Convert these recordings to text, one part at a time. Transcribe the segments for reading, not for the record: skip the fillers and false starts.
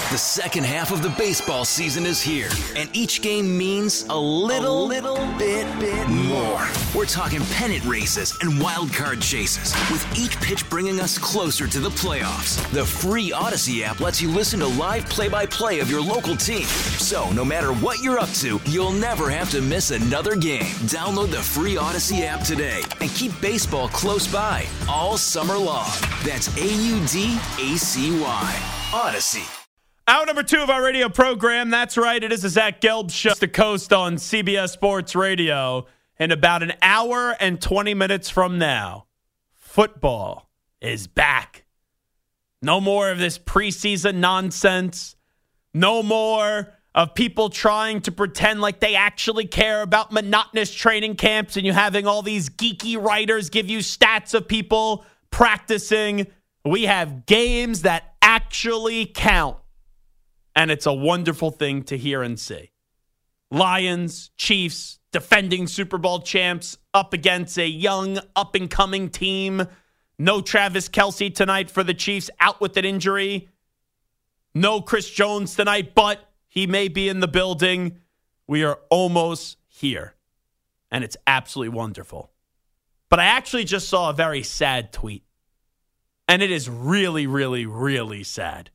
The second half of the baseball season is here, and each game means a little bit more. We're talking pennant races and wild card chases, with each pitch bringing us closer to the playoffs. The free Odyssey app lets you listen to live play-by-play of your local team. So no matter what you're up to, you'll never have to miss another game. Download the free Odyssey app today and keep baseball close by all summer long. That's AUDACY. Odyssey. Hour number 2 of our radio program. That's right. It is the Zach Gelb Show. The Coast on CBS Sports Radio. In about an hour and 20 minutes from now, football is back. No more of this preseason nonsense. No more of people trying to pretend like they actually care about monotonous training camps and you having all these geeky writers give you stats of people practicing. We have games that actually count. And it's a wonderful thing to hear and see. Lions, Chiefs, defending Super Bowl champs up against a young, up-and-coming team. No Travis Kelce tonight for the Chiefs, out with an injury. No Chris Jones tonight, but he may be in the building. We are almost here. And it's absolutely wonderful. But I actually just saw a very sad tweet. And it is really, really, really sad.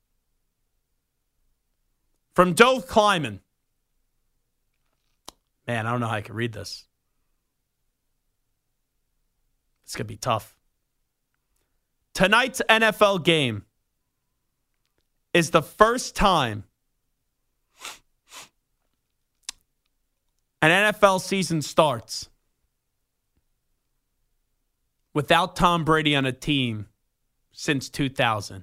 From Dove Kleiman. Man, I don't know how I can read this. It's going to be tough. Tonight's NFL game is the first time an NFL season starts without Tom Brady on a team since 2000.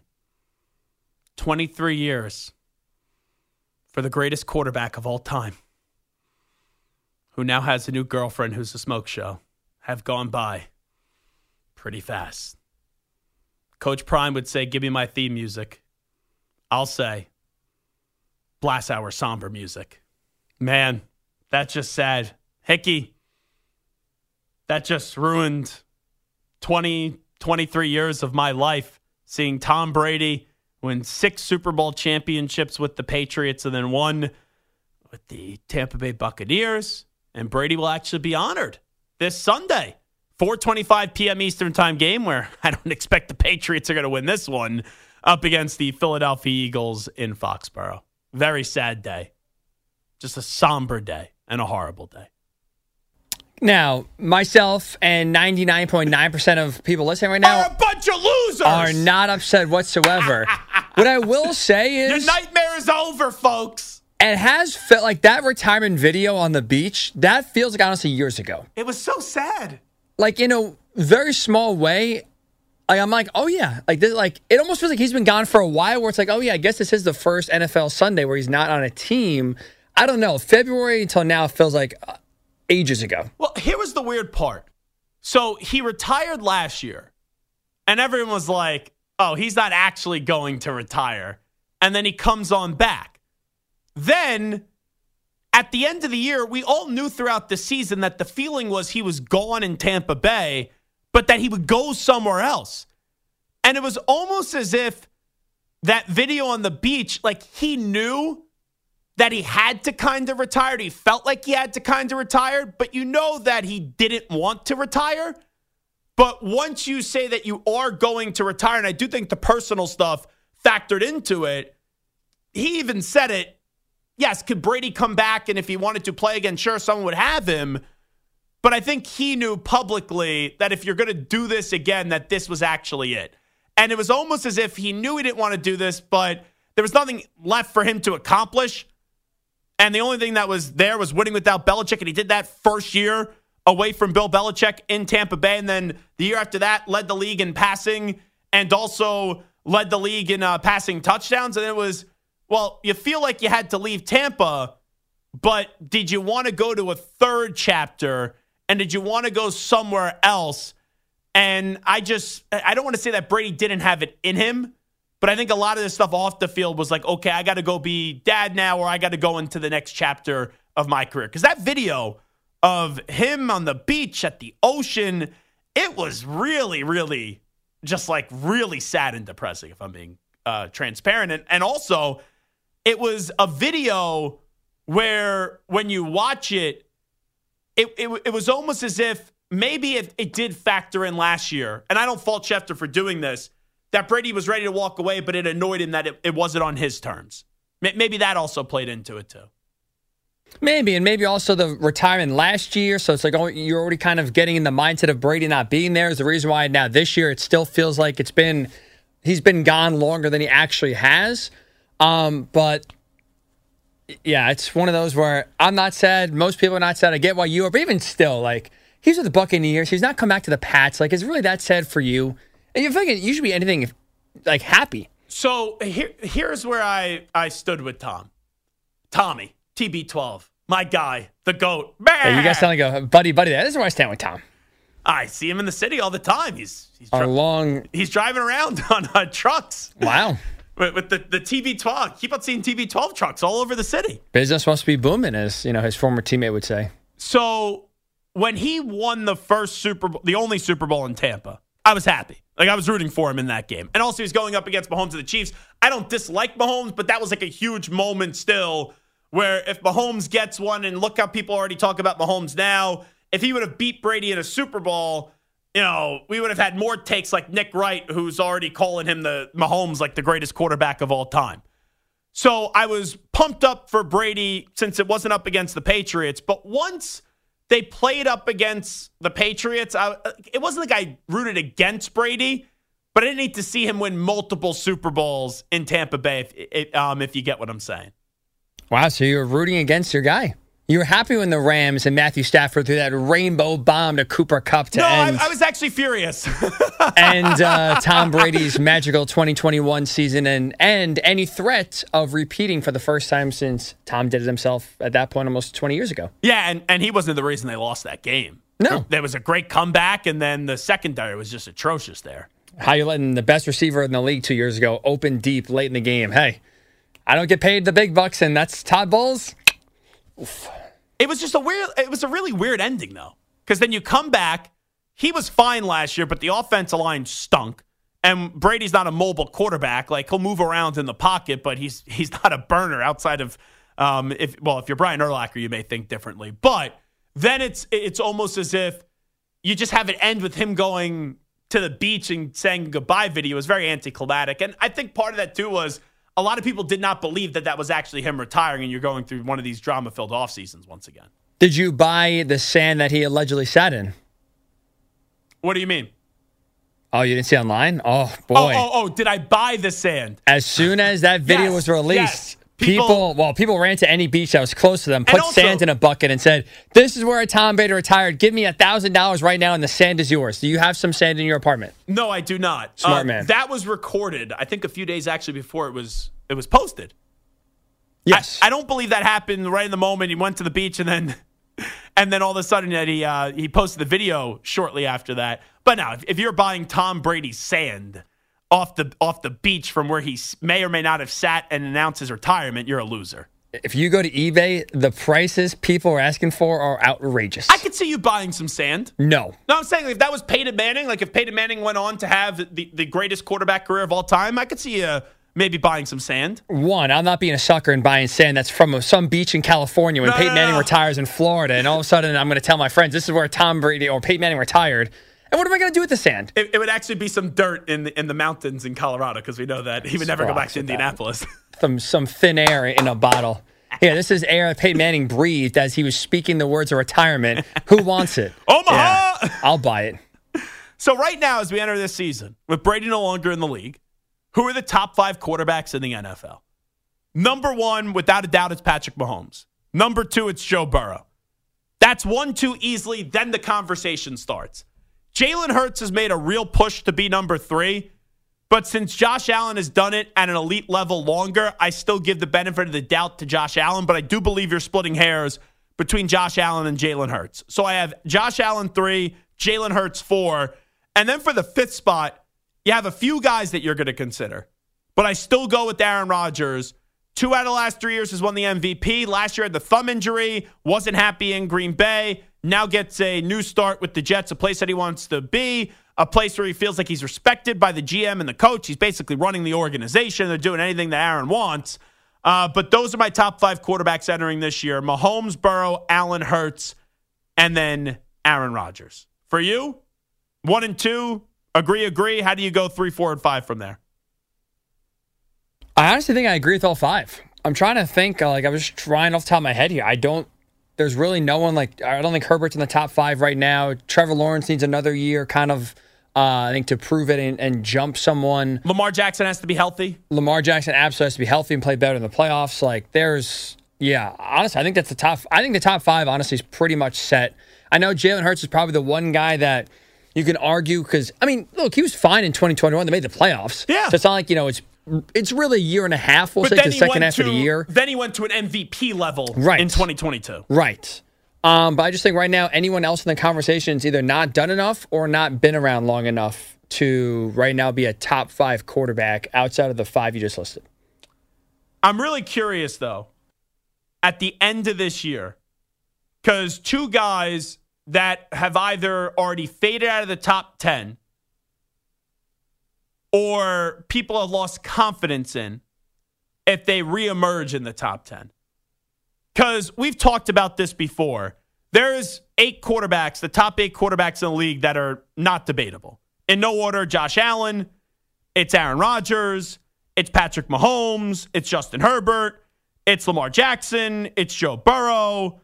23 years. For the greatest quarterback of all time, who now has a new girlfriend who's a smoke show, have gone by pretty fast. Coach Prime would say, give me my theme music. I'll say, blast our somber music. Man, that's just sad. Hickey, that just ruined 23 years of my life, seeing Tom Brady win 6 Super Bowl championships with the Patriots and then 1 with the Tampa Bay Buccaneers. And Brady will actually be honored this Sunday. 4:25 p.m. Eastern time game where I don't expect the Patriots are going to win this one up against the Philadelphia Eagles in Foxborough. Very sad day. Just a somber day and a horrible day. Now, myself and 99.9% of people listening right now are a bunch of losers. Are not upset whatsoever. What I will say is, your nightmare is over, folks. It has felt like that retirement video on the beach. That feels like honestly years ago. It was so sad. Like in a very small way. I'm like, oh yeah, like this, like it almost feels like he's been gone for a while. Where it's like, oh yeah, I guess this is the first NFL Sunday where he's not on a team. I don't know. February until now feels like ages ago. Well, here was the weird part. So he retired last year, and everyone was like, oh, he's not actually going to retire. And then he comes on back. Then, at the end of the year, we all knew throughout the season that the feeling was he was gone in Tampa Bay, but that he would go somewhere else. And it was almost as if that video on the beach, like he knew that he had to kind of retire. He felt like he had to kind of retire, but you know that he didn't want to retire. But once you say that you are going to retire, and I do think the personal stuff factored into it, he even said it, yes, could Brady come back? And if he wanted to play again, sure, someone would have him. But I think he knew publicly that if you're going to do this again, that this was actually it. And it was almost as if he knew he didn't want to do this, but there was nothing left for him to accomplish. And the only thing that was there was winning without Belichick. And he did that first year away from Bill Belichick in Tampa Bay. And then the year after that, led the league in passing and also led the league in passing touchdowns. And it was, well, you feel like you had to leave Tampa, but did you want to go to a third chapter? And did you want to go somewhere else? And I don't want to say that Brady didn't have it in him, but I think a lot of this stuff off the field was like, okay, I got to go be dad now, or I got to go into the next chapter of my career. Because that video of him on the beach at the ocean, it was really, really just like really sad and depressing, if I'm being transparent. And also, it was a video where when you watch it, it was almost as if maybe it did factor in last year. And I don't fault Schefter for doing this, that Brady was ready to walk away, but it annoyed him that it wasn't on his terms. Maybe that also played into it too. Maybe, and maybe also the retirement last year. So it's like, oh, you're already kind of getting in the mindset of Brady not being there is the reason why now this year it still feels like he's been gone longer than he actually has. But yeah, it's one of those where I'm not sad. Most people are not sad. I get why you are, but even still, like, he's with the Buccaneers. He's not come back to the Pats. Like, is it really that sad for you? And you feel like you should be anything like happy. So here's where I stood with Tommy. TB12, my guy, the GOAT. Yeah, you guys sound like a buddy. This is where I stand with Tom. I see him in the city all the time. He's driving around on trucks. Wow. With the TB12. Keep on seeing TB12 trucks all over the city. Business must be booming, as his former teammate would say. So when he won the first Super Bowl, the only Super Bowl in Tampa, I was happy. Like, I was rooting for him in that game. And also, he's going up against Mahomes and the Chiefs. I don't dislike Mahomes, but that was like a huge moment still where if Mahomes gets one, and look how people already talk about Mahomes now, if he would have beat Brady in a Super Bowl, we would have had more takes like Nick Wright, who's already calling him the Mahomes like the greatest quarterback of all time. So I was pumped up for Brady since it wasn't up against the Patriots. But once they played up against the Patriots, it wasn't like I rooted against Brady, but I didn't need to see him win multiple Super Bowls in Tampa Bay, if you get what I'm saying. Wow, so you were rooting against your guy. You were happy when the Rams and Matthew Stafford threw that rainbow bomb to Cooper Kupp to end. No, I was actually furious. And Tom Brady's magical 2021 season and any threat of repeating for the first time since Tom did it himself at that point almost 20 years ago. Yeah, and he wasn't the reason they lost that game. No. There was a great comeback, and then the secondary was just atrocious there. How you letting the best receiver in the league 2 years ago open deep late in the game? Hey, I don't get paid the big bucks, and that's Todd Bowles. Oof. It was a really weird ending, though, because then you come back. He was fine last year, but the offensive line stunk. And Brady's not a mobile quarterback. Like, he'll move around in the pocket, but he's not a burner outside of if you're Brian Urlacher, you may think differently. But then it's almost as if you just have it end with him going to the beach and saying goodbye video. It was very anticlimactic. And I think part of that too was a lot of people did not believe that was actually him retiring, and you're going through one of these drama-filled off seasons once again. Did you buy the sand that he allegedly sat in? What do you mean? Oh, you didn't see online? Oh, boy. Oh, did I buy the sand? As soon as that video was released, people ran to any beach that was close to them, put sand in a bucket and said, this is where Tom Brady retired. Give me $1,000 right now and the sand is yours. Do you have some sand in your apartment? No, I do not. Smart man. That was recorded, I think, a few days actually before it was posted. Yes. I don't believe that happened right in the moment. He went to the beach and then all of a sudden that he posted the video shortly after that. But now, if you're buying Tom Brady's sand off the beach from where he may or may not have sat and announced his retirement, you're a loser. If you go to eBay, the prices people are asking for are outrageous. I could see you buying some sand. No, I'm saying if that was Peyton Manning, like if Peyton Manning went on to have the greatest quarterback career of all time, I could see you maybe buying some sand. One, I'm not being a sucker and buying sand that's from some beach in California when Peyton Manning retires in Florida, and all of a sudden I'm going to tell my friends this is where Tom Brady or Peyton Manning retired. And what am I going to do with the sand? It would actually be some dirt in the mountains in Colorado because we know that he would never go back to Indianapolis. Some thin air in a bottle. Yeah, this is air that Peyton Manning breathed as he was speaking the words of retirement. Who wants it? Omaha! Yeah, I'll buy it. So right now, as we enter this season, with Brady no longer in the league, who are the top 5 quarterbacks in the NFL? Number 1, without a doubt, it's Patrick Mahomes. Number 2, it's Joe Burrow. That's 1, 2 easily, then the conversation starts. Jalen Hurts has made a real push to be number 3, but since Josh Allen has done it at an elite level longer, I still give the benefit of the doubt to Josh Allen, but I do believe you're splitting hairs between Josh Allen and Jalen Hurts. So I have Josh Allen 3, Jalen Hurts 4, and then for the 5th spot, you have a few guys that you're going to consider, but I still go with Aaron Rodgers. 2 out of the last 3 years has won the MVP. Last year had the thumb injury, wasn't happy in Green Bay, now gets a new start with the Jets, a place that he wants to be. a place where he feels like he's respected by the GM and the coach. He's basically running the organization. They're doing anything that Aaron wants. But those are my top 5 quarterbacks entering this year. Mahomes, Burrow, Allen, Hurts, and then Aaron Rodgers. For you, 1 and 2, agree. How do you go 3, 4, and 5 from there? I honestly think I agree with all 5. I'm trying to think, I was trying off the top of my head here. There's really no one I don't think Herbert's in the top 5 right now. Trevor Lawrence needs another year kind of, I think, to prove it and jump someone. Lamar Jackson has to be healthy. Lamar Jackson absolutely has to be healthy and play better in the playoffs. Honestly, I think that's the top. I think the top 5, honestly, is pretty much set. I know Jalen Hurts is probably the one guy that you can argue because, look, he was fine in 2021. They made the playoffs. Yeah. So it's not like, it's really a year and a half, we'll say, the second half of the year. Then he went to an MVP level in 2022. Right. But I just think right now, anyone else in the conversation is either not done enough or not been around long enough to right now be a top 5 quarterback outside of the 5 you just listed. I'm really curious, though, at the end of this year, because 2 guys that have either already faded out of the top 10 or people have lost confidence in if they reemerge in the top 10. Because we've talked about this before. There's 8 quarterbacks, the top 8 quarterbacks in the league that are not debatable. In no order, Josh Allen, it's Aaron Rodgers, it's Patrick Mahomes, it's Justin Herbert, it's Lamar Jackson, it's Joe Burrow,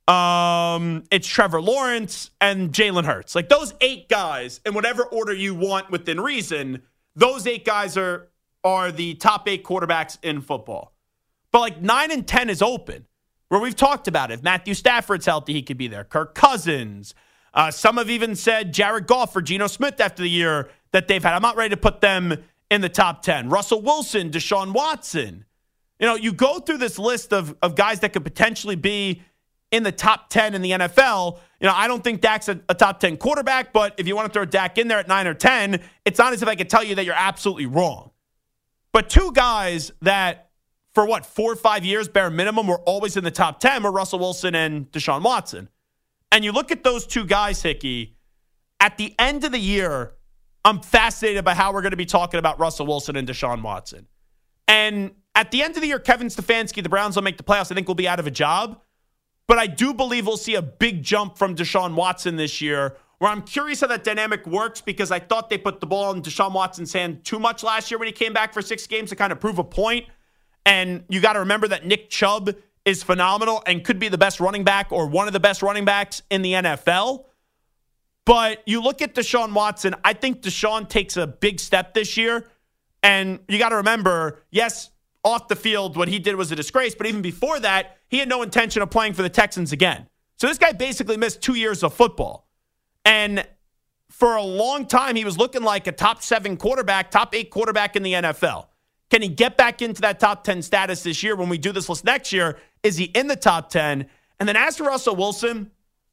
it's Trevor Lawrence, and Jalen Hurts. Those 8 guys, in whatever order you want within reason, those 8 guys are the top 8 quarterbacks in football. But 9 and 10 is open, where we've talked about it. If Matthew Stafford's healthy, he could be there. Kirk Cousins. Some have even said Jared Goff or Geno Smith after the year that they've had. I'm not ready to put them in the top 10. Russell Wilson, Deshaun Watson. You go through this list of guys that could potentially be in the top 10 in the NFL. I don't think Dak's a top 10 quarterback, but if you want to throw Dak in there at 9 or 10, it's not as if I could tell you that you're absolutely wrong. But 2 guys that, for 4 or 5 years, bare minimum, were always in the top 10 were Russell Wilson and Deshaun Watson. And you look at those 2 guys, Hickey, at the end of the year, I'm fascinated by how we're going to be talking about Russell Wilson and Deshaun Watson. And at the end of the year, Kevin Stefanski, the Browns will make the playoffs. I think we'll be out of a job. But I do believe we'll see a big jump from Deshaun Watson this year, where I'm curious how that dynamic works because I thought they put the ball in Deshaun Watson's hand too much last year when he came back for 6 games to kind of prove a point. And you got to remember that Nick Chubb is phenomenal and could be the best running back or one of the best running backs in the NFL. But you look at Deshaun Watson, I think Deshaun takes a big step this year. And you got to remember, yes, off the field, what he did was a disgrace. But even before that, he had no intention of playing for the Texans again. So this guy basically missed 2 years of football. And for a long time, he was looking like a top 7 quarterback, top 8 quarterback in the NFL. Can he get back into that top 10 status this year when we do this list next year? Is he in the top 10? And then as for Russell Wilson,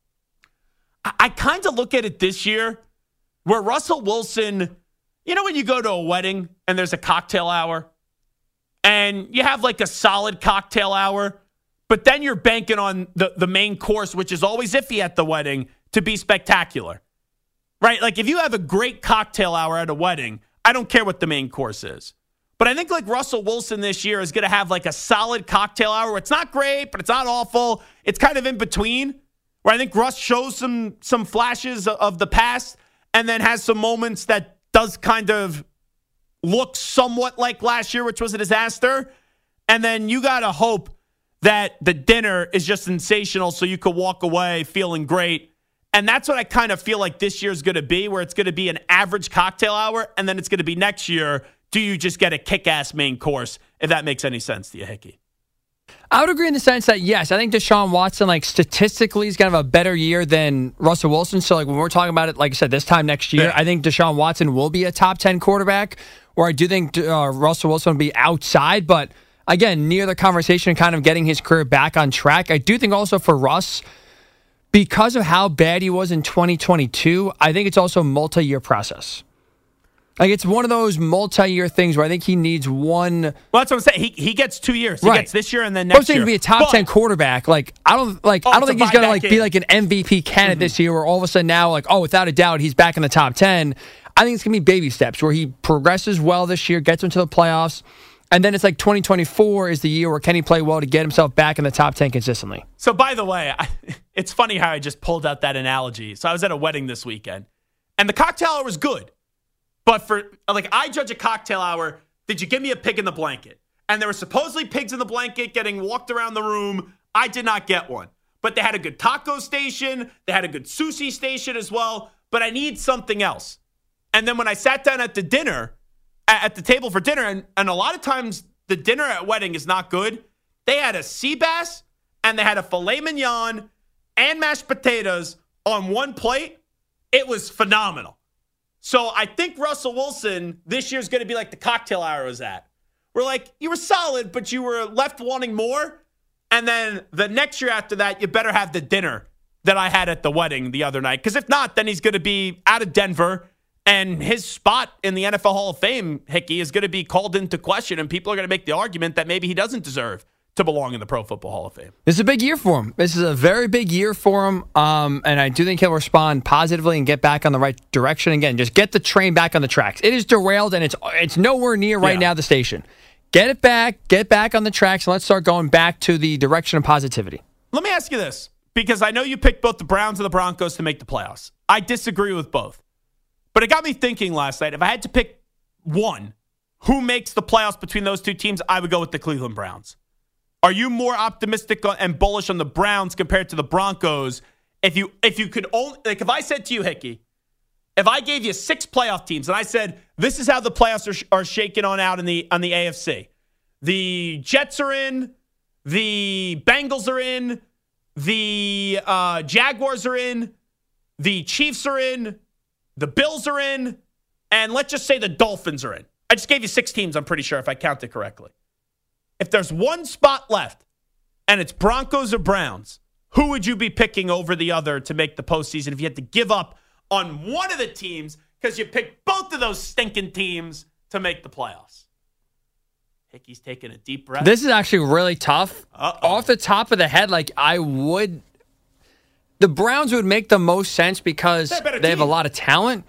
I kind of look at it this year where Russell Wilson, when you go to a wedding and there's a cocktail hour and you have a solid cocktail hour, but then you're banking on the main course, which is always iffy at the wedding, to be spectacular, right? If you have a great cocktail hour at a wedding, I don't care what the main course is. But I think Russell Wilson this year is going to have a solid cocktail hour where it's not great, but it's not awful. It's kind of in between, where I think Russ shows some flashes of the past and then has some moments that does kind of look somewhat like last year, which was a disaster. And then you got to hope that the dinner is just sensational so you could walk away feeling great. And that's what I kind of feel like this year is going to be, where it's going to be an average cocktail hour, and then it's going to be next year, do you just get a kick-ass main course, if that makes any sense to you, Hickey? I would agree in the sense that, yes, I think Deshaun Watson, statistically, is going to have a better year than Russell Wilson. So, when we're talking about it, like I said, this time next year, I think Deshaun Watson will be a top 10 quarterback, or I do think Russell Wilson will be outside. But, again, near the conversation, kind of getting his career back on track. I do think also for Russ, because of how bad he was in 2022, I think it's also a multi-year process. Like, it's one of those multi-year things where I think he needs one. Well, that's what I'm saying. He gets 2 years. He Right. gets this year and then next year. To be a top 10 quarterback. Like, I don't think he's going to be like an MVP candidate this year, where all of a sudden now, like, oh, without a doubt, he's back in the top 10. I think it's going to be baby steps where he progresses well this year, gets into the playoffs, and then it's like 2024 is the year where can he play well to get himself back in the top 10 consistently. So, by the way, it's funny how I just pulled out that analogy. So I was at a wedding this weekend, and the cocktail hour was good. But I judge a cocktail hour, did you give me a pig in the blanket? And there were supposedly pigs in the blanket getting walked around the room. I did not get one. But they had a good taco station. They had a good sushi station as well. But I need something else. And then when I sat down at the table for dinner, and a lot of times the dinner at wedding is not good, they had a sea bass and they had a filet mignon and mashed potatoes on one plate. It was phenomenal. So I think Russell Wilson this year is going to be like the cocktail hour was at. We're like, you were solid, but you were left wanting more. And then the next year after that, you better have the dinner that I had at the wedding the other night. Because if not, then he's going to be out of Denver. And his spot in the NFL Hall of Fame, Hickey, is going to be called into question. And people are going to make the argument that maybe he doesn't deserve to belong in the Pro Football Hall of Fame. This is a big year for him. This is a very big year for him. And I do think he'll respond positively and get back on the right direction. Again, just get the train back on the tracks. It is derailed, and it's nowhere near right now the station. Get it back, get back on the tracks, and let's start going back to the direction of positivity. Let me ask you this, because I know you picked both the Browns and the Broncos to make the playoffs. I disagree with both. But it got me thinking last night, if I had to pick one, who makes the playoffs between those two teams, I would go with the Cleveland Browns. Are you more optimistic and bullish on the Browns compared to the Broncos? If you could only, like, if I said to you, Hickey, if I gave you 6 playoff teams and I said this is how the playoffs are shaking on out on the AFC, the Jets are in, the Bengals are in, the Jaguars are in, the Chiefs are in, the Bills are in, and let's just say the Dolphins are in. I just gave you 6 teams, I'm pretty sure, if I counted correctly. If there's one spot left and it's Broncos or Browns, who would you be picking over the other to make the postseason if you had to give up on one of the teams because you picked both of those stinking teams to make the playoffs? Hickey's taking a deep breath. This is actually really tough. Off the top of the head, the Browns would make the most sense because they have a lot of talent.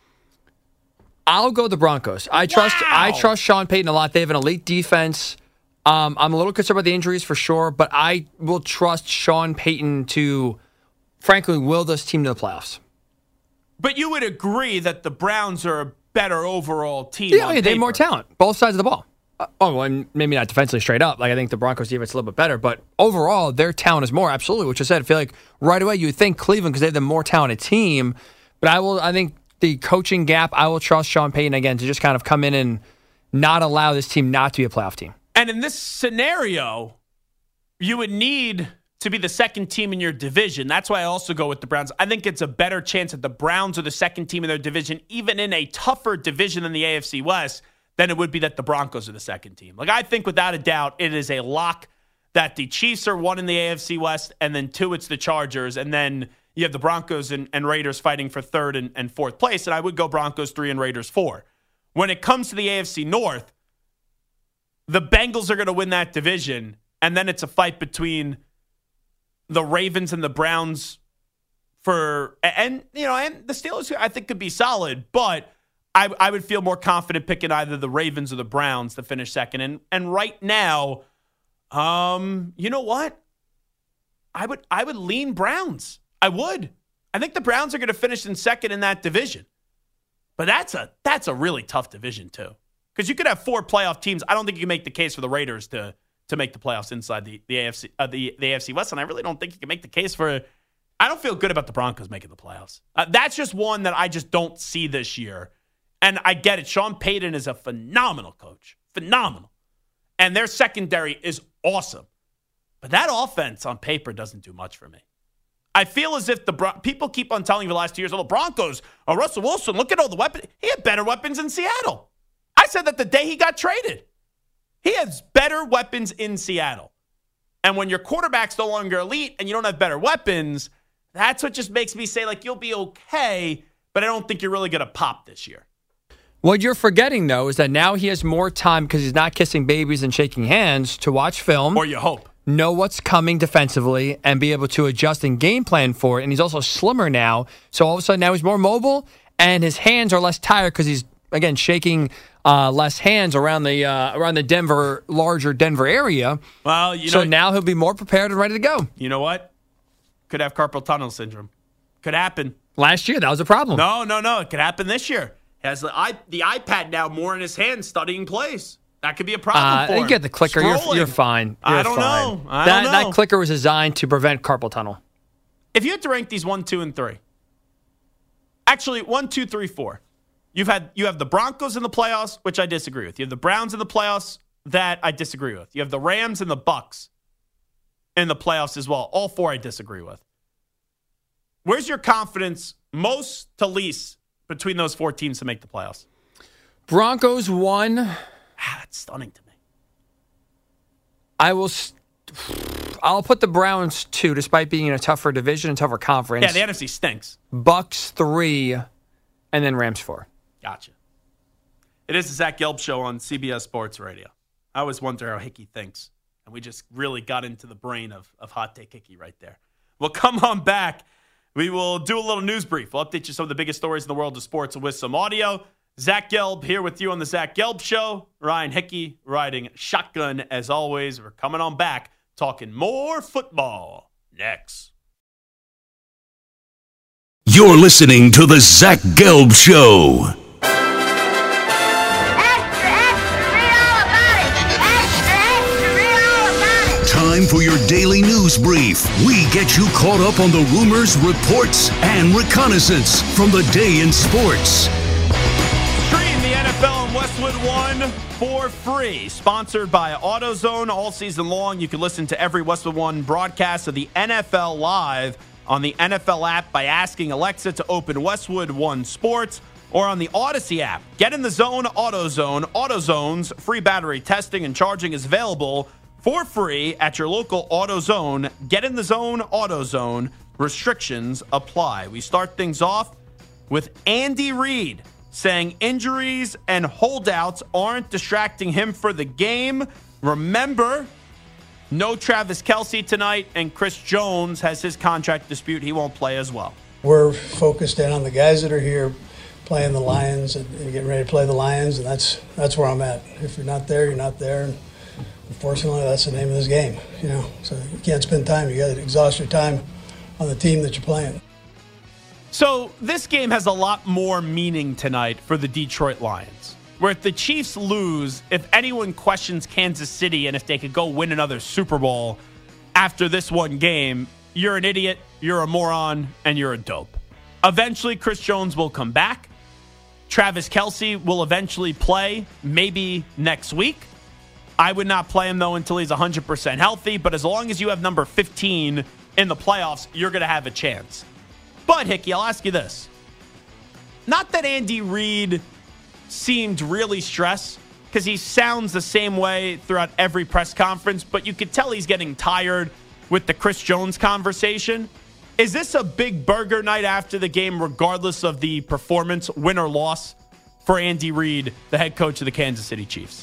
I'll go the Broncos. I trust Sean Payton a lot. They have an elite defense. I'm a little concerned about the injuries for sure, but I will trust Sean Payton to, frankly, will this team to the playoffs. But you would agree that the Browns are a better overall team. Yeah, they have more talent, both sides of the ball. And maybe not defensively straight up. I think the Broncos defense is a little bit better, but overall, their talent is more, absolutely, which I said. I feel like right away you would think Cleveland because they have the more talented team, but I think the coaching gap, I will trust Sean Payton again to just kind of come in and not allow this team not to be a playoff team. And in this scenario, you would need to be the second team in your division. That's why I also go with the Browns. I think it's a better chance that the Browns are the second team in their division, even in a tougher division than the AFC West, than it would be that the Broncos are the second team. I think without a doubt, it is a lock that the Chiefs are 1 in the AFC West, and then 2, it's the Chargers, and then you have the Broncos and Raiders fighting for 3rd and 4th place, and I would go Broncos 3 and Raiders 4. When it comes to the AFC North, the Bengals are going to win that division, and then it's a fight between the Ravens and the Browns and the Steelers, I think, could be solid, but I would feel more confident picking either the Ravens or the Browns to finish second. And right now, you know what? I would lean Browns. I would. I think the Browns are going to finish in second in that division. But that's a really tough division too. Because you could have 4 playoff teams. I don't think you can make the case for the Raiders to make the playoffs inside the AFC the AFC West, and I really don't think you can make the case for. I don't feel good about the Broncos making the playoffs. That's just one that I just don't see this year. And I get it. Sean Payton is a phenomenal coach, phenomenal, and their secondary is awesome. But that offense on paper doesn't do much for me. I feel as if people keep on telling you the last 2 years, the Broncos, Russell Wilson, look at all the weapons. He had better weapons in Seattle. I said that the day he got traded. He has better weapons in Seattle. And when your quarterback's no longer elite and you don't have better weapons, that's what just makes me say, you'll be okay, but I don't think you're really going to pop this year. What you're forgetting, though, is that now he has more time because he's not kissing babies and shaking hands to watch film. Or you hope. Know what's coming defensively and be able to adjust and game plan for it. And he's also slimmer now. So all of a sudden now he's more mobile and his hands are less tired because he's, again, shaking less hands around the larger Denver area. Well, now he'll be more prepared and ready to go. You know what? Could have carpal tunnel syndrome. Could happen. Last year, that was a problem. No. It could happen this year. He has the iPad now more in his hand studying plays. That could be a problem for him. You get the clicker. You're fine. I don't know. That clicker was designed to prevent carpal tunnel. If you had to rank these 1, 2, and 3. Actually, 1, 2, 3, 4. You have the Broncos in the playoffs, which I disagree with. You have the Browns in the playoffs that I disagree with. You have the Rams and the Bucks in the playoffs as well. All 4 I disagree with. Where's your confidence most to least between those 4 teams to make the playoffs? Broncos 1. That's stunning to me. I'll put the Browns 2, despite being in a tougher division and tougher conference. Yeah, the NFC stinks. Bucks 3, and then Rams 4. Gotcha. It is the Zach Gelb Show on CBS Sports Radio. I always wonder how Hickey thinks, and we just really got into the brain of Hot Take Hickey right there. Well, come on back. We will do a little news brief. We'll update you some of the biggest stories in the world of sports with some audio. Zach Gelb here with you on the Zach Gelb Show. Ryan Hickey riding shotgun as always. We're coming on back talking more football next. You're listening to the Zach Gelb Show. Extra, extra, read all about it. Extra, extra, read all about it. Time for your daily news brief. We get you caught up on the rumors, reports, and reconnaissance from the day in sports. Stream the NFL on Westwood One for free. Sponsored by AutoZone all season long. You can listen to every Westwood One broadcast of the NFL live on the NFL app by asking Alexa to open Westwood One Sports, or on the Odyssey app. Get in the zone, AutoZone. AutoZone's free battery testing and charging is available for free at your local AutoZone. Get in the zone, AutoZone. Restrictions apply. We start things off with Andy Reid saying injuries and holdouts aren't distracting him for the game. Remember, no Travis Kelce tonight, and Chris Jones has his contract dispute. He won't play as well. We're focused in on the guys that are here playing the Lions and getting ready to play the Lions, and that's where I'm at. If you're not there, you're not there. And unfortunately, that's the name of this game. So you can't spend time. You got to exhaust your time on the team that you're playing. So this game has a lot more meaning tonight for the Detroit Lions. Where if the Chiefs lose, if anyone questions Kansas City and if they could go win another Super Bowl after this one game, you're an idiot, you're a moron, and you're a dope. Eventually, Chris Jones will come back. Travis Kelce will eventually play, maybe next week. I would not play him, though, until he's 100% healthy. But as long as you have number 15 in the playoffs, you're going to have a chance. But, Hickey, I'll ask you this. Not that Andy Reid seemed really stressed, because he sounds the same way throughout every press conference, but you could tell he's getting tired with the Chris Jones conversation. Is this a big burger night after the game, regardless of the performance, win or loss, for Andy Reid, the head coach of the Kansas City Chiefs?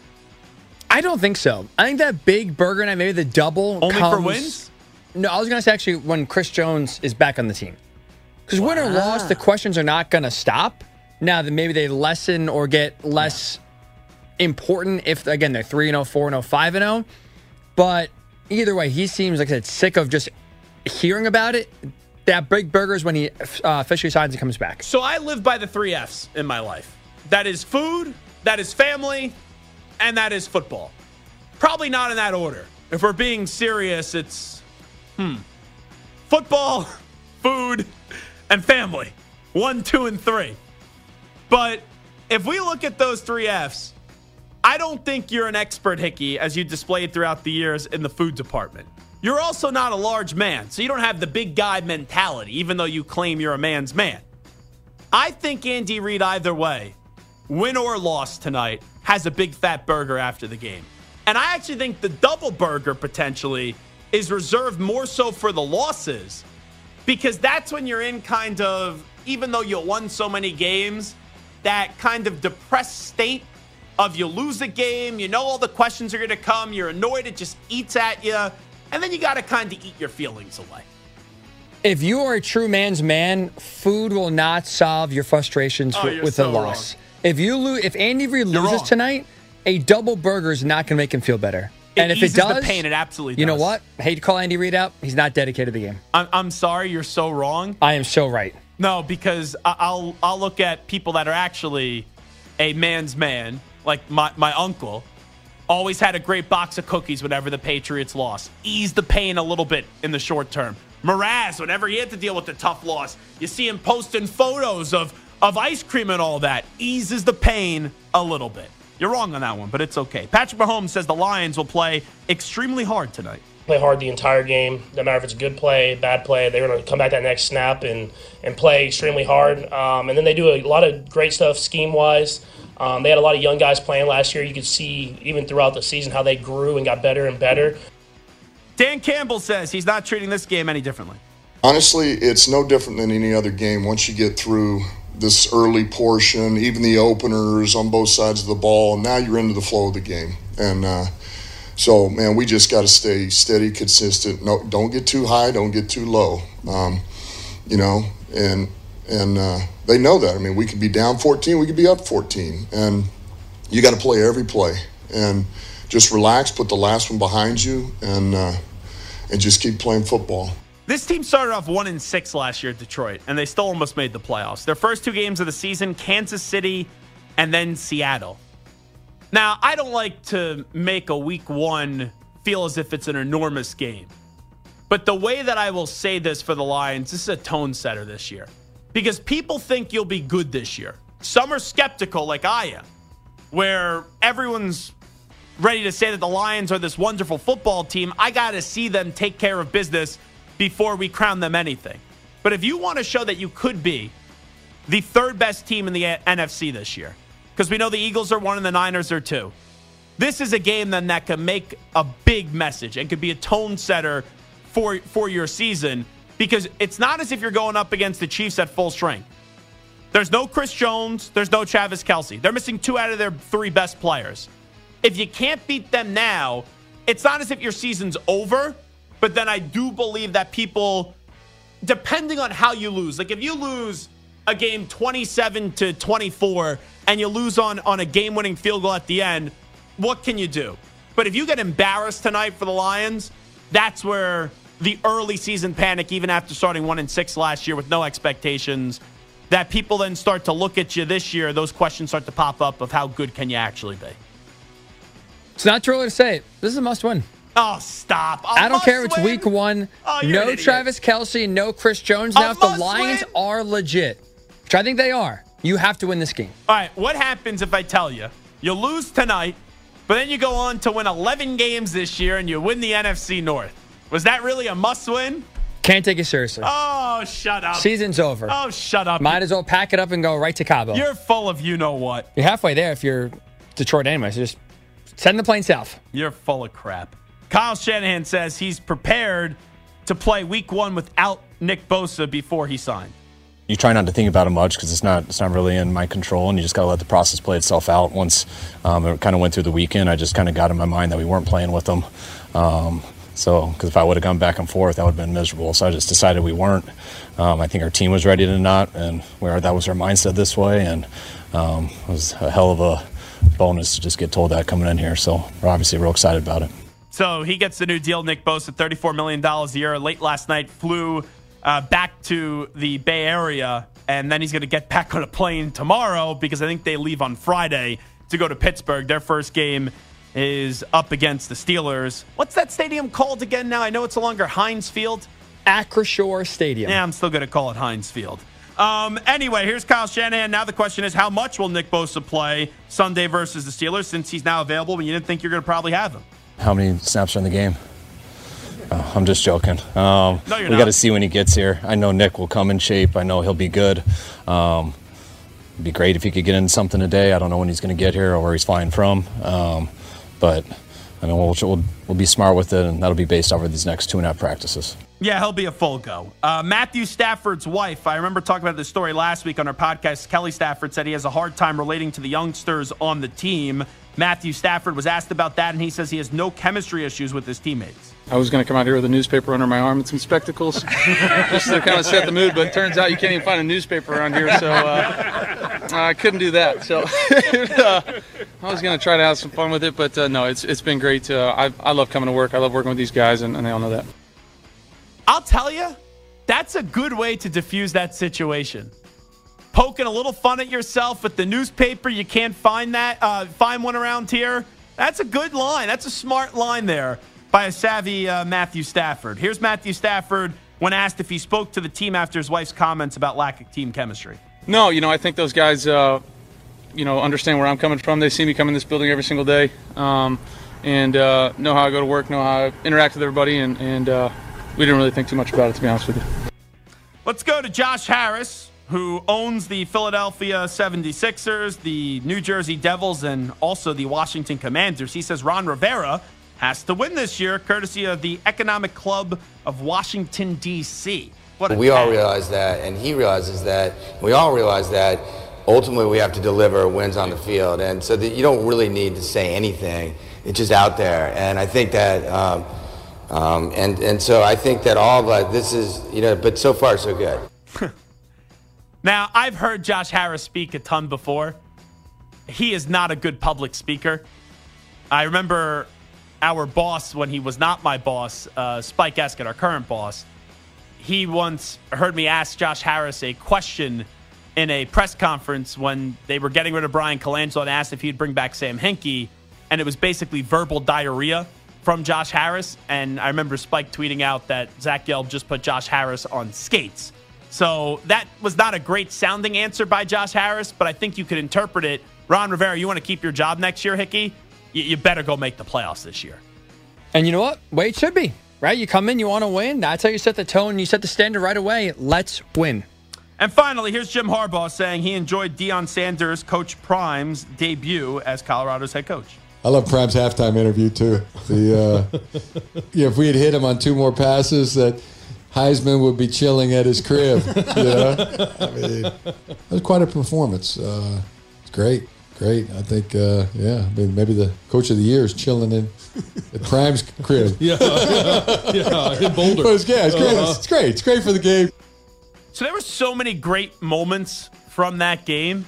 I don't think so. I think that big burger night, maybe the double Only for wins? No, I was going to say actually when Chris Jones is back on the team. Because win or loss, the questions are not going to stop. Now, that maybe they lessen or get less important if, again, they're 3-0, 4-0, 5-0. But either way, he seems, like I said, sick of just hearing about it. That big burger is when he officially signs and comes back. So I live by the 3 Fs in my life. That is food, that is family, and that is football. Probably not in that order. If we're being serious, it's football, food, and family. 1, 2, and 3. But if we look at those 3 Fs, I don't think you're an expert, Hickey, as you displayed throughout the years in the food department. You're also not a large man, so you don't have the big guy mentality, even though you claim you're a man's man. I think Andy Reid, either way, win or loss tonight, has a big fat burger after the game. And I actually think the double burger, potentially, is reserved more so for the losses, because that's when you're in kind of, even though you won so many games, that kind of depressed state of you lose a game, you know all the questions are going to come, you're annoyed, it just eats at you, and then you got to kind of eat your feelings away. If you are a true man's man, food will not solve your frustrations with so a loss. wrong. If Andy Reid loses tonight, a double burger is not going to make him feel better. And if it does, the pain, it absolutely does. You know what? I hate to call Andy Reid out. He's not dedicated to the game. I'm sorry, you're so wrong. I am so right. No, because I'll look at people that are actually a man's man, like my uncle. Always had a great box of cookies whenever the Patriots lost. Eased the pain a little bit in the short term. Mraz, whenever he had to deal with the tough loss, you see him posting photos of ice cream and all that. Eases the pain a little bit. You're wrong on that one, but it's okay. Patrick Mahomes says the Lions will play extremely hard tonight. Play hard the entire game. No matter if it's a good play, bad play, they're going to come back that next snap and play extremely hard. And then they do a lot of great stuff scheme-wise. They had a lot of young guys playing last year. You could see even throughout the season how they grew and got better and better. Dan Campbell says he's not treating this game any differently. Honestly, it's no different than any other game once you get through this early portion, even the openers on both sides of the ball, and now you're into the flow of the game. And so, man, we just got to stay steady, consistent. No, don't get too high, don't get too low. And they know that. I mean, we could be down 14, we could be up 14, and you got to play every play and just relax, put the last one behind you, and just keep playing football. This team started off 1-6 last year at Detroit, and they still almost made the playoffs. Their first two games of the season, Kansas City and then Seattle. Now, I don't like to make a week one feel as if it's an enormous game. But the way that I will say this for the Lions, this is a tone setter this year. Because people think you'll be good this year. Some are skeptical like I am, where everyone's ready to say that the Lions are this wonderful football team. I got to see them take care of business before we crown them anything. But if you want to show that you could be the third best team in the NFC this year, because we know the Eagles are one and the Niners are two, this is a game then that can make a big message and could be a tone setter for your season, because it's not as if you're going up against the Chiefs at full strength. There's no Chris Jones. There's no Travis Kelce. They're missing 2 out of their 3 best players. If you can't beat them now, it's not as if your season's over. But then I do believe that people, depending on how you lose, like if you lose a game 27-24 and you lose on a game-winning field goal at the end, what can you do? But if you get embarrassed tonight for the Lions, that's where the early season panic, even after starting 1-6 last year with no expectations, that people then start to look at you this year, those questions start to pop up of how good can you actually be. It's not too early to say. This is a must-win. Oh, stop. I don't care if it's week one. No Travis Kelce, no Chris Jones. Now, if the Lions are legit, which I think they are, you have to win this game. All right, what happens if I tell you lose tonight, but then you go on to win 11 games this year and you win the NFC North? Was that really a must-win? Can't take it seriously. Oh, shut up. Season's over. Oh, shut up. Might as well pack it up and go right to Cabo. You're full of you-know-what. You're halfway there if you're Detroit anyway, so just send the plane south. You're full of crap. Kyle Shanahan says he's prepared to play week one without Nick Bosa before he signed. You try not to think about it much because it's not really in my control, and you just got to let the process play itself out. Once it kind of went through the weekend, I just kind of got in my mind that we weren't playing with them. Because if I would have gone back and forth, that would have been miserable. So I just decided we weren't. I think our team was ready to not, and that was our mindset this way. And it was a hell of a bonus to just get told that coming in here. So we're obviously real excited about it. So he gets the new deal, Nick Bosa, $34 million a year. Late last night, flew back to the Bay Area, and then he's going to get back on a plane tomorrow because I think they leave on Friday to go to Pittsburgh. Their first game is up against the Steelers. What's that stadium called again now? I know it's no longer Heinz Field. Acrisure Stadium. Yeah, I'm still going to call it Heinz Field. Anyway, here's Kyle Shanahan. Now the question is, how much will Nick Bosa play Sunday versus the Steelers, since he's now available when you didn't think you're going to probably have him? How many snaps are in the game? I'm just joking. No, you're not. We got to see when he gets here. I know Nick will come in shape. I know he'll be good. It'd be great if he could get in something today. I don't know when he's going to get here or where he's flying from. But and we'll be smart with it, and that'll be based over these next 2.5 practices. Yeah, he'll be a full go. Matthew Stafford's wife, I remember talking about this story last week on our podcast. Kelly Stafford said he has a hard time relating to the youngsters on the team. Matthew Stafford was asked about that, and he says he has no chemistry issues with his teammates. I was going to come out here with a newspaper under my arm and some spectacles just to kind of set the mood, but it turns out you can't even find a newspaper around here, so I couldn't do that. So I was going to try to have some fun with it, but no, it's been great. I love coming to work. I love working with these guys, and they all know that. I'll tell you, that's a good way to diffuse that situation. Poking a little fun at yourself with the newspaper. You can't find one around here. That's a good line. That's a smart line there by a savvy Matthew Stafford. Here's Matthew Stafford when asked if he spoke to the team after his wife's comments about lack of team chemistry. No, I think those guys, understand where I'm coming from. They see me come in this building every single day, and know how I go to work, know how I interact with everybody, and we didn't really think too much about it, to be honest with you. Let's go to Josh Harris, who owns the Philadelphia 76ers, the New Jersey Devils, and also the Washington Commanders. He says Ron Rivera has to win this year, courtesy of the Economic Club of Washington, D.C. We all realize that, and he realizes that. We all realize that ultimately we have to deliver wins on the field. And so that you don't really need to say anything. It's just out there. And I think that, and so I think that all of that, this is, but so far so good. Now, I've heard Josh Harris speak a ton before. He is not a good public speaker. I remember our boss, when he was not my boss, Spike Eskin, our current boss, he once heard me ask Josh Harris a question in a press conference when they were getting rid of Brian Colangelo and asked if he'd bring back Sam Hinkie, and it was basically verbal diarrhea from Josh Harris. And I remember Spike tweeting out that Zach Gelb just put Josh Harris on skates. So that was not a great sounding answer by Josh Harris, but I think you could interpret it. Ron Rivera, you want to keep your job next year, Hickey? You better go make the playoffs this year. And you know what? Way it should be, right? You come in, you want to win. That's how you set the tone. You set the standard right away. Let's win. And finally, here's Jim Harbaugh saying he enjoyed Deion Sanders, Coach Prime's debut as Colorado's head coach. I love Prime's halftime interview, too. If we had hit him on 2 more passes, that Heisman would be chilling at his crib. I mean, it was quite a performance. It's great. I think, maybe the coach of the year is chilling at Prime's crib. yeah, in Boulder. It's great. It's great for the game. So there were so many great moments from that game.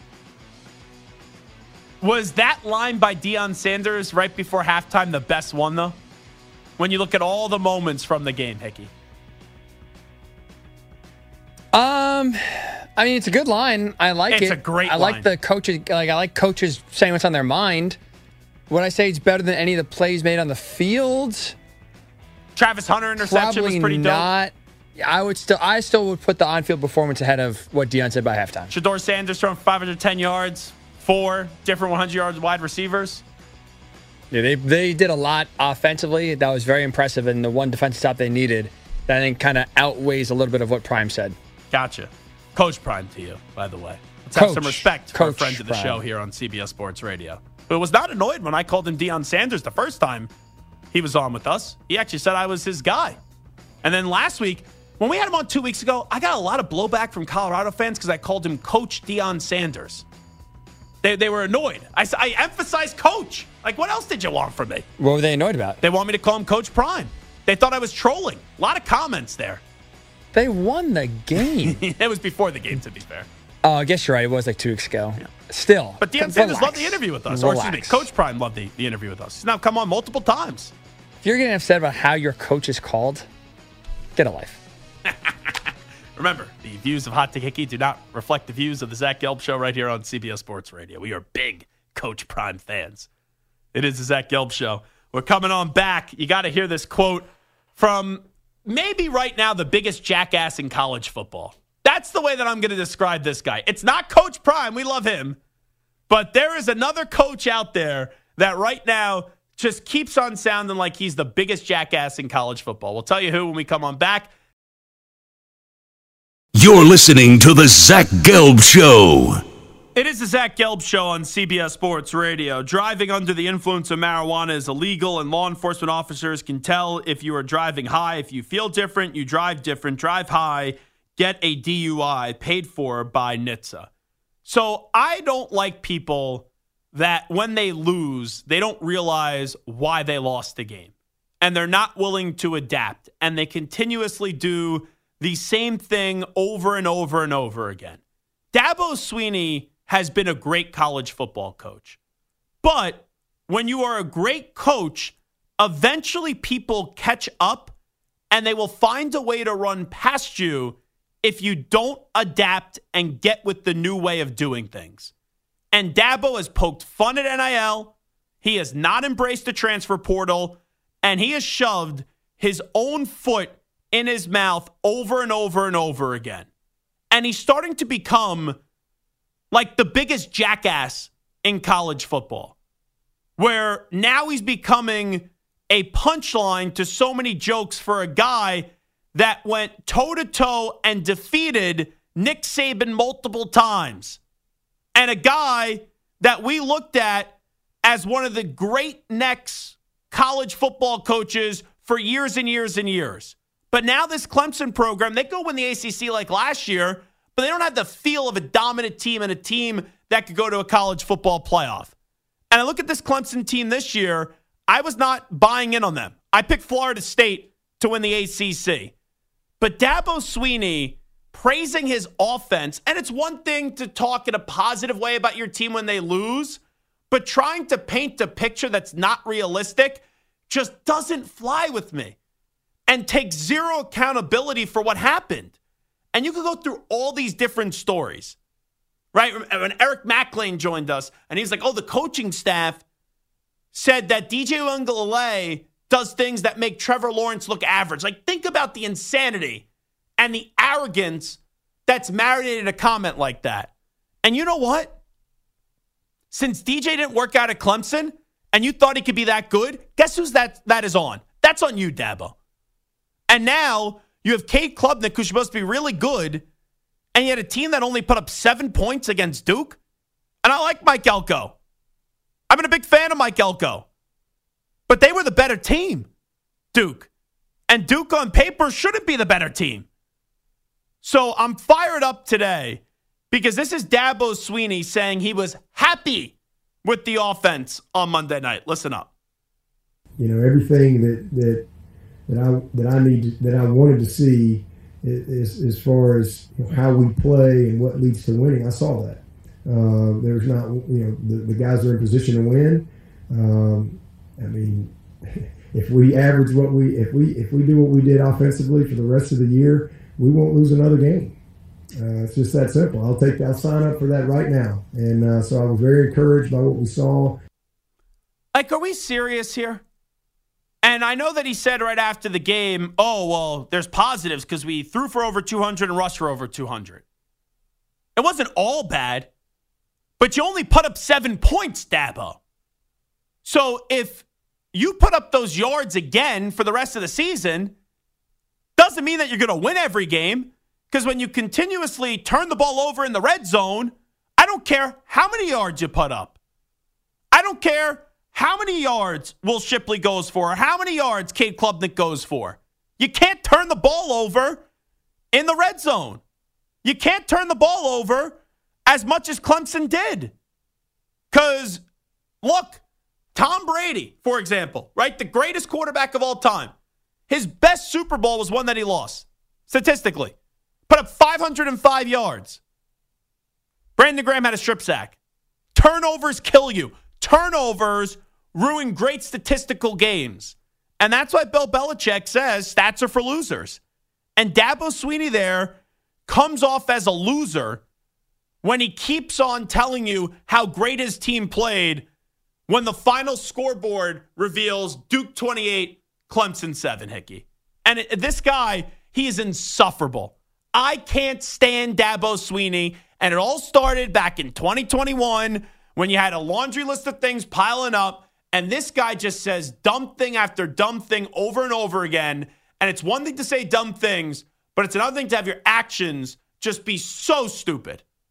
Was that line by Deion Sanders right before halftime the best one, though? When you look at all the moments from the game, Hickey. I mean, it's a good line. I like it. It's a great line. I like the coaches. I like coaches saying what's on their mind. Would I say it's better than any of the plays made on the field? Travis Hunter interception was pretty not. Dope. I still would put the on-field performance ahead of what Deion said by halftime. Shedeur Sanders throwing 510 yards, 4 different 100-yard wide receivers. Yeah, they did a lot offensively. That was very impressive, and the one defensive stop they needed, that I think kind of outweighs a little bit of what Prime said. Gotcha. Coach Prime to you, by the way. Let's have some respect for a friend of the show here on CBS Sports Radio. Who was not annoyed when I called him Deion Sanders the first time he was on with us. He actually said I was his guy. And then last week, when we had him on 2 weeks ago, I got a lot of blowback from Colorado fans because I called him Coach Deion Sanders. They were annoyed. I emphasized coach. Like, what else did you want from me? What were they annoyed about? They want me to call him Coach Prime. They thought I was trolling. A lot of comments there. They won the game. It was before the game, to be fair. Oh, I guess you're right. It was like 2 weeks ago. Yeah. Still. But Deion Sanders loved the interview with us. Relax. Or excuse me, Coach Prime loved the interview with us. He's now come on multiple times. If you're getting upset about how your coach is called, get a life. Remember, the views of Hot Take Hickey do not reflect the views of the Zach Gelb Show right here on CBS Sports Radio. We are big Coach Prime fans. It is the Zach Gelb Show. We're coming on back. You got to hear this quote from maybe right now the biggest jackass in college football. That's the way that I'm going to describe this guy. It's not Coach Prime. We love him. But there is another coach out there that right now just keeps on sounding like he's the biggest jackass in college football. We'll tell you who when we come on back. You're listening to the Zach Gelb Show. It is the Zach Gelb Show on CBS Sports Radio. Driving under the influence of marijuana is illegal, and law enforcement officers can tell if you are driving high. If you feel different, you drive different, drive high, get a DUI paid for by NHTSA. So I don't like people that when they lose, they don't realize why they lost the game. And they're not willing to adapt. And they continuously do the same thing over and over and over again. Dabo Swinney has been a great college football coach. But when you are a great coach, eventually people catch up and they will find a way to run past you if you don't adapt and get with the new way of doing things. And Dabo has poked fun at NIL. He has not embraced the transfer portal. And he has shoved his own foot in his mouth over and over and over again. And he's starting to become like the biggest jackass in college football, where now he's becoming a punchline to so many jokes for a guy that went toe-to-toe and defeated Nick Saban multiple times, and a guy that we looked at as one of the great next college football coaches for years and years and years. But now this Clemson program, they go win the ACC like last year, but they don't have the feel of a dominant team and a team that could go to a college football playoff. And I look at this Clemson team this year, I was not buying in on them. I picked Florida State to win the ACC. But Dabo Swinney praising his offense, and it's one thing to talk in a positive way about your team when they lose, but trying to paint a picture that's not realistic just doesn't fly with me and takes zero accountability for what happened. And you could go through all these different stories, right? When Eric McLean joined us, and he's like, oh, the coaching staff said that DJ Uiagalelei does things that make Trevor Lawrence look average. Like, think about the insanity and the arrogance that's marinated a comment like that. And you know what? Since DJ didn't work out at Clemson and you thought he could be that good, guess who's that is on? That's on you, Dabo. And now you have Cade Klubnik, who's supposed to be really good, and you had a team that only put up 7 points against Duke. And I like Mike Elko. I've been a big fan of Mike Elko. But they were the better team, Duke. And Duke on paper shouldn't be the better team. So I'm fired up today because this is Dabo Swinney saying he was happy with the offense on Monday night. Listen up. You know, everything that I wanted to see is as far as how we play and what leads to winning. I saw that. There's not, the guys are in position to win. I mean, if we average if we do what we did offensively for the rest of the year, we won't lose another game. It's just that simple. I'll sign up for that right now. And so I was very encouraged by what we saw. Like, are we serious here? And I know that he said right after the game, oh, well, there's positives because we threw for over 200 and rushed for over 200. It wasn't all bad, but you only put up 7 points, Dabo. So if you put up those yards again for the rest of the season, doesn't mean that you're going to win every game, because when you continuously turn the ball over in the red zone, I don't care how many yards you put up. I don't care how many yards Will Shipley goes for or how many yards Cade Klubnik goes for. You can't turn the ball over in the red zone. You can't turn the ball over as much as Clemson did. Because, look, Tom Brady, for example, right? The greatest quarterback of all time. His best Super Bowl was one that he lost, statistically. Put up 505 yards. Brandon Graham had a strip sack. Turnovers kill you. Turnovers ruin great statistical games. And that's why Bill Belichick says stats are for losers. And Dabo Swinney there comes off as a loser when he keeps on telling you how great his team played when the final scoreboard reveals Duke 28, Clemson 7, Hickey. And this guy, he is insufferable. I can't stand Dabo Swinney. And it all started back in 2021 when you had a laundry list of things piling up. And this guy just says dumb thing after dumb thing over and over again. And it's one thing to say dumb things, but it's another thing to have your actions just be so stupid.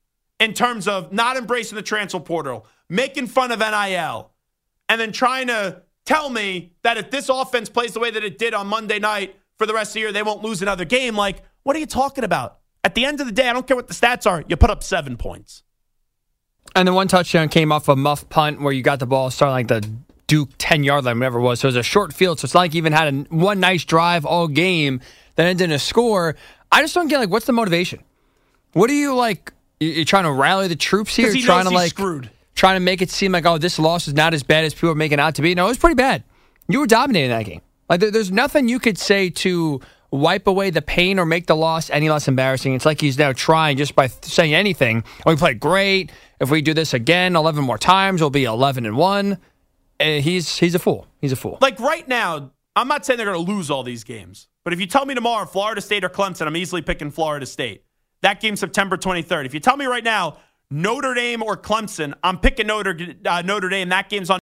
in terms of not embracing the transfer portal, making fun of NIL, and then trying to tell me that if this offense plays the way that it did on Monday night for the rest of the year, they won't lose another game. Like, what are you talking about? At the end of the day, I don't care what the stats are. You put up 7 points. And the one touchdown came off a muff punt where you got the ball starting like the Duke 10-yard line, whatever it was. So it was a short field. So it's not like you even had one nice drive all game that ended in a score. I just don't get, like, what's the motivation? What are you, like, you're trying to rally the troops here? Because he trying knows to, he's like, screwed. Trying to make it seem like, oh, this loss is not as bad as people are making it out to be. No, it was pretty bad. You were dominating that game. Like, there's nothing you could say to wipe away the pain or make the loss any less embarrassing. It's like he's now trying just by saying anything. Oh, we played great. If we do this again 11 more times, we'll be 11-1. He's a fool. He's a fool. Like right now, I'm not saying they're going to lose all these games. But if you tell me tomorrow, Florida State or Clemson, I'm easily picking Florida State. That game's September 23rd. If you tell me right now, Notre Dame or Clemson, I'm picking Notre Dame. That game's on